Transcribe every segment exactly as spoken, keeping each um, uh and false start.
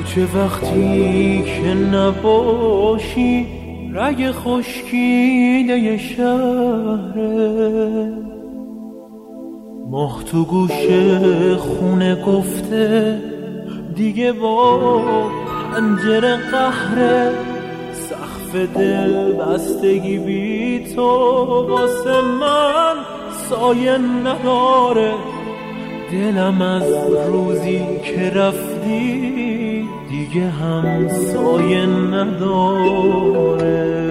کوچه وقتی که نباشی رگ خشکیده شهره، ماه تو گوش خونه گفته دیگه با پنجره قهره، سقف دل بستگی بی تو واسه من سایه نداره، دلم از روزی که رفتی دیگه هم سایه نداره.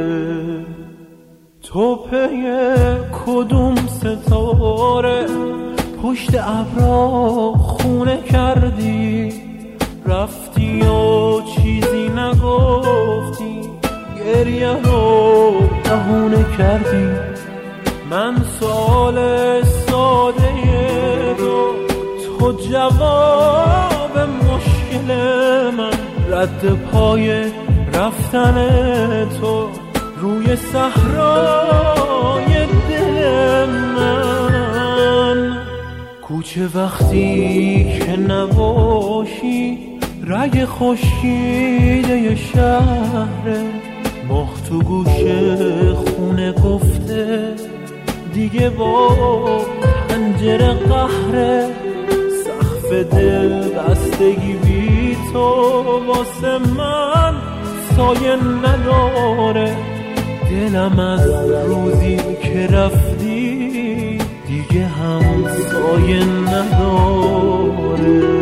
تو پی کدوم ستاره پشت ابرا خونه کردی، رفتی و چیزی نگفتی، گریه رو بهونه کردی. من سوال ساده رو، تو جواب مشکل من، رد پای رفتن تو روی صحرای دل من. کوچه وقتی که نباشی رگ خشکیده شهره، ماه تو گوش خونه گفته دیگه با پنجره قهره، سقف دل بستگی بی تو واسه من سایه نداره، دلم از روزی که رفتی دیگه هم سایه نداره.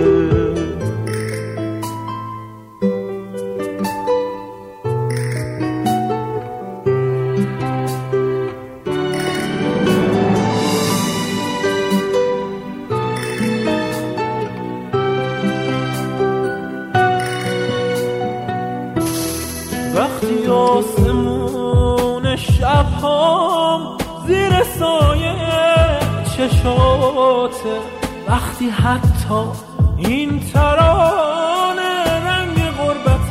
وقتی آسمون شبهام زیر سایه چشاته، وقتی حتی این ترانه رنگ غربت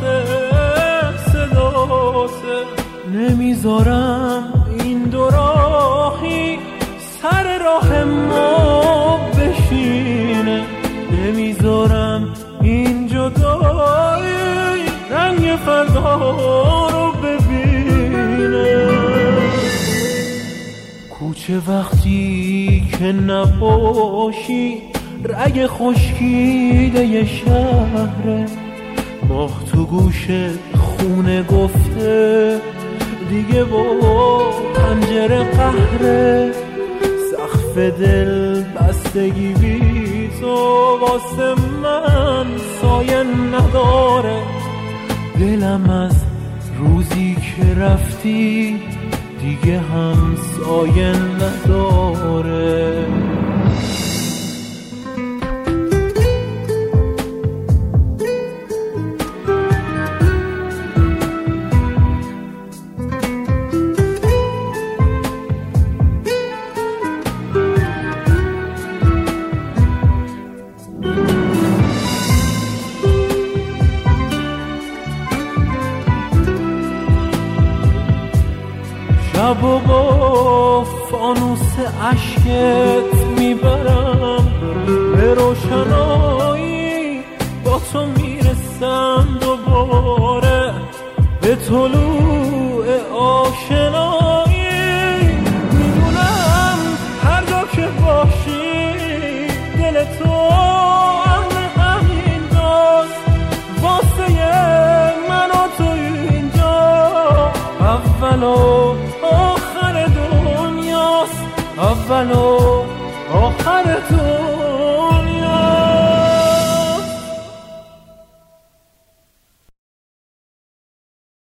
صداته، نمیذارم این دو راهی سر راه ما بشینه، نمیذارم این جدایی رنگ فردا رو ببینه. کوچه وقتی که نباشی رگ خشکیده شهره، ماه تو گوش خونه گفته دیگه با پنجره قهره، سقف دل بستگی بی تو واسه من سایه نداره، دلم از روزی که رفتی دیگه هم سایه نداره. شب و با فانوس عشقت میبرم به روشنایی، با تو میرسم دوباره به طلوع آشنایی. میدونم هر جا که باشی دل تو اهل همینجاست، واسه من و تو اینجا اول و آخر دنیاست، اول و